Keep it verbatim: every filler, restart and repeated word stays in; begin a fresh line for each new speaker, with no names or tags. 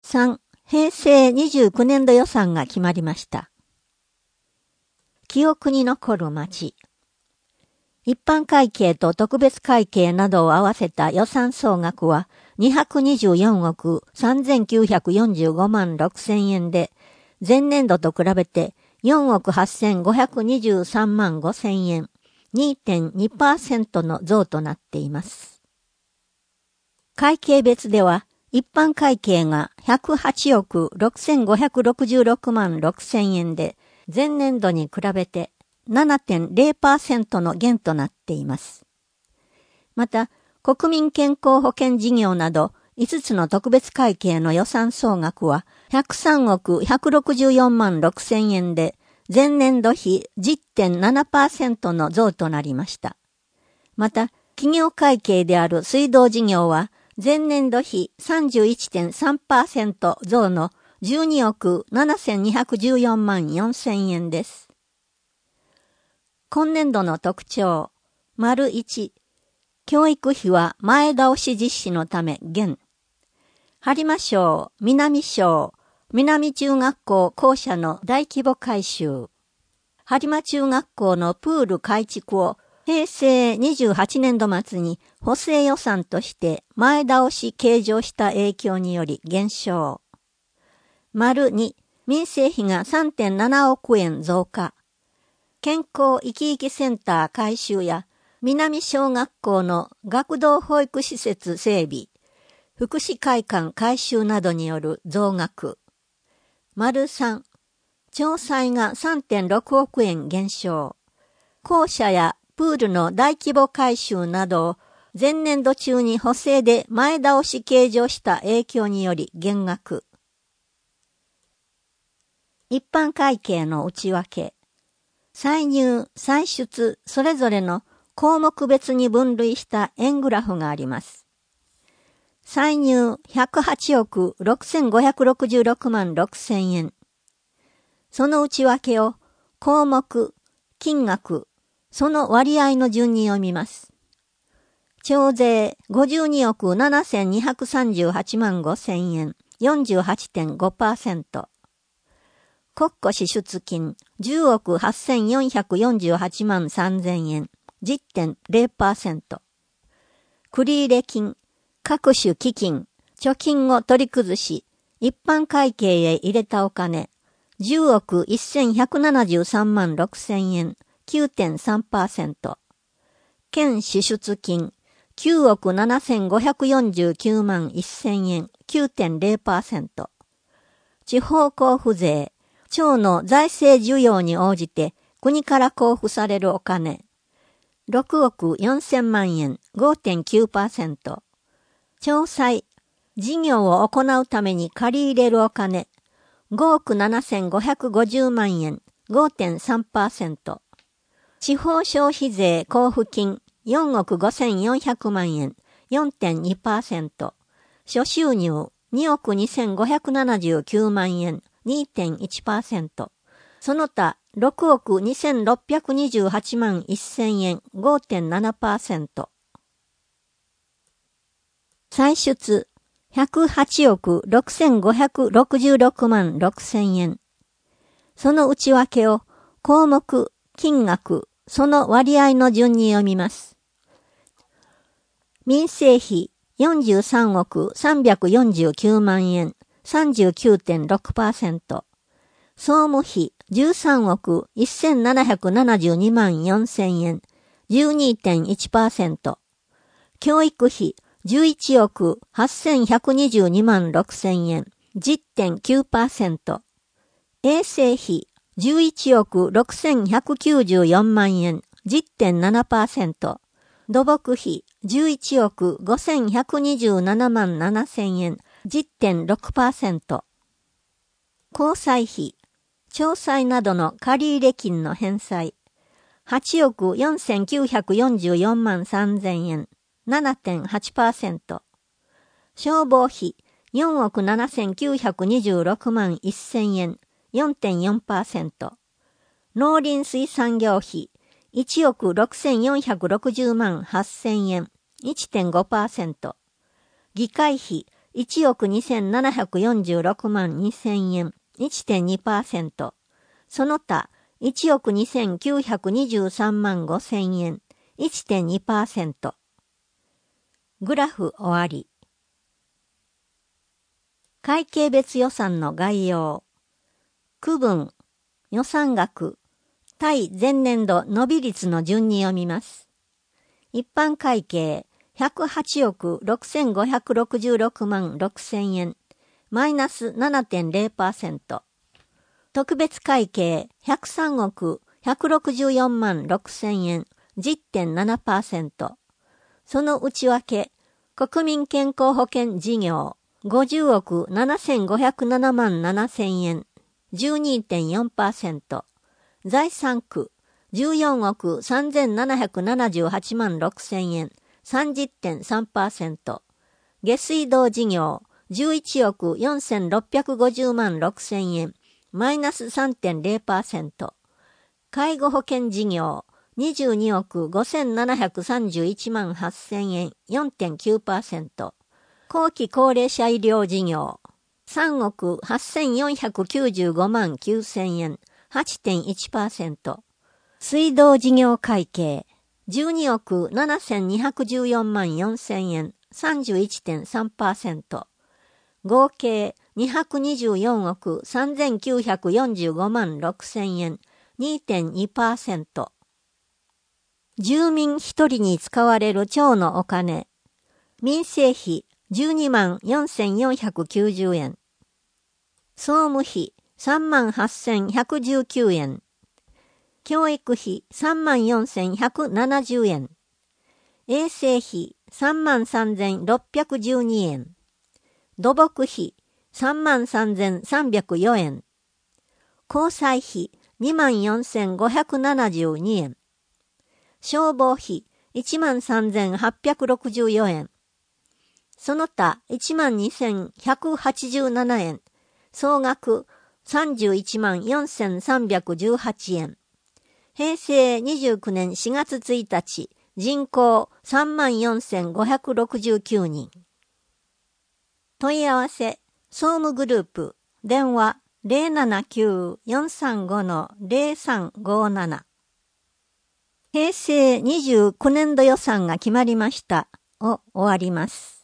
さん、平成にじゅうきゅうねんど予算が決まりました。記憶に残る町。一般会計と特別会計などを合わせた予算総額はにひゃくにじゅうよんおくさんぜんきゅうひゃくよんじゅうごまんろくせんえんで、前年度と比べてよんおくはっせんごひゃくにじゅうさんまんごせんえん、にてんにパーセント の増となっています。会計別では、一般会計がひゃくはちおくろくせんごひゃくろくじゅうろくまんろくせんえんで、前年度に比べて ななてんれいパーセント の減となっています。また、国民健康保険事業などいつつの特別会計の予算総額はひゃくさんおくひゃくろくじゅうよんまんろくせんえんで、前年度比 じゅってんななパーセント の増となりました。また、企業会計である水道事業は、前年度比 さんじゅういってんさんパーセント 増のじゅうにおくななせんにひゃくじゅうよんまんよんせんえんです。今年度の特徴。丸いち。教育費は前倒し実施のため減。播磨省、南省、南中学校校舎の大規模改修。播磨中学校のプール改築を平成にじゅうはちねんど末に補正予算として前倒し計上した影響により減少。丸に、民生費が さんてんななおくえん増加。健康生き生きセンター改修や南小学校の学童保育施設整備、福祉会館改修などによる増額。丸さん、町債が さんてんろくおくえん減少。校舎やプールの大規模改修などを前年度中に補正で前倒し計上した影響により減額。一般会計の内訳。歳入、歳出、それぞれの項目別に分類した円グラフがあります。歳入ひゃくはちおくろくせんごひゃくろくじゅうろくまんろくせんえん。その内訳を項目、金額、その割合の順に読みます。徴税ごじゅうにおくななせんにひゃくさんじゅうはちまんごせんえん、よんじゅうはちてんごパーセント。国庫支出金じゅうおくはっせんよんひゃくよんじゅうはちまんさんぜんえん、じゅってんれいパーセント。繰入金、各種基金、貯金を取り崩し、一般会計へ入れたお金、じゅうおくせんひゃくななじゅうさんまんろくせんえん、きゅうてんさんパーセント。県支出金、きゅうおくななせんごひゃくよんじゅうきゅうまんせんえん、きゅうてんれいパーセント。地方交付税、町の財政需要に応じて国から交付されるお金、ろくおくよんせんまんえん、ごてんきゅうパーセント。町債、事業を行うために借り入れるお金、ごおくななせんごひゃくごじゅうまんえん、ごてんさんパーセント。地方消費税交付金よんおくごせんよんひゃくまんえん よんてんにパーセント。諸収入におくにせんごひゃくななじゅうきゅうまんえん にてんいちパーセント。その他ろくおくにせんろっぴゃくにじゅうはちまんせんえん ごてんななパーセント。歳出ひゃくはちおくろくせんごひゃくろくじゅうろくまんろくせんえん。その内訳を項目、金額、その割合の順に読みます。民生費よんじゅうさんおくさんびゃくよんじゅうきゅうまんえん さんじゅうきゅうてんろくパーセント。総務費じゅうさんおくせんななひゃくななじゅうにまんよんせんえん じゅうにてんいちパーセント。教育費じゅういちおくはっせんひゃくにじゅうにまんろくせんえん じゅってんきゅうパーセント。衛生費じゅういちおくろくせんひゃくきゅうじゅうよんまんえん じゅってんななパーセント。土木費じゅういちおくごせんひゃくにじゅうななまんななせんえん じゅってんろくパーセント。公債費町債などの借入金の返済はちおくよんせんきゅうひゃくよんじゅうよんまんさんぜんえん ななてんはちパーセント。消防費よんおくななせんきゅうひゃくにじゅうろくまんせんえん よんてんよんパーセント。農林水産業費いちおくろくせんよんひゃくろくじゅうまんはっせんえん いってんごパーセント。議会費いちおくにせんななひゃくよんじゅうろくまんにせんえん、いってんにパーセント。その他、いちおくにせんきゅうひゃくにじゅうさんまんごせんえん、いってんにパーセント。グラフ終わり。会計別予算の概要。区分、予算額、対前年度伸び率の順に読みます。一般会計、ひゃくはちおくろくせんごひゃくろくじゅうろくまんろくせんえん、マイナス ななてんれいパーセント。特別会計、ひゃくさんおくひゃくろくじゅうよんまんろくせんえん、じゅってんななパーセント。その内訳、国民健康保険事業、ごじゅうおくななせんごひゃくななまんななせんえん、じゅうにてんよんパーセント。財産区、じゅうよんおくさんぜんななひゃくななじゅうはちまんろくせんえん、さんじゅってんさんパーセント。下水道事業、じゅういちおくよんせんろっぴゃくごじゅうまんろくせんえん、マイナス さんてんれいパーセント。介護保険事業、にじゅうにおくごせんななひゃくさんじゅういちまんはっせんえん、よんてんきゅうパーセント。後期高齢者医療事業、さんおくはっせんよんひゃくきゅうじゅうごまんきゅうせんえん、はちてんいちパーセント。水道事業会計、じゅうにおくななせんにひゃくじゅうよんまんよんせんえん、さんじゅういちてんさんパーセント。合計にひゃくにじゅうよんおくさんぜんきゅうひゃくよんじゅうごまんろくせんえん、にてんにパーセント。住民一人に使われる町のお金、民生費じゅうにまんよんせんよんひゃくきゅうじゅうえん、総務費さんまんはっせんひゃくじゅうきゅうえん、教育費さんまんよんせんひゃくななじゅうえん、衛生費さんまんさんぜんろっぴゃくじゅうにえん、土木費さんまんさんぜんさんびゃくよえん、交際費にまんよんせんごひゃくななじゅうにえん、消防費いちまんさんぜんはっぴゃくろくじゅうよえん、その他いちまんにせんひゃくはちじゅうななえん、総額さんじゅういちまんよんせんさんびゃくじゅうはちえん。へいせいにじゅうきゅうねんしがつついたち、人口さんまんよんせんごひゃくろくじゅうきゅうにん。問い合わせ、総務グループ、電話 ゼロななきゅうよんさんごのゼロさんごなな。へいせいにじゅうきゅうねんど予算が決まりましたを終わります。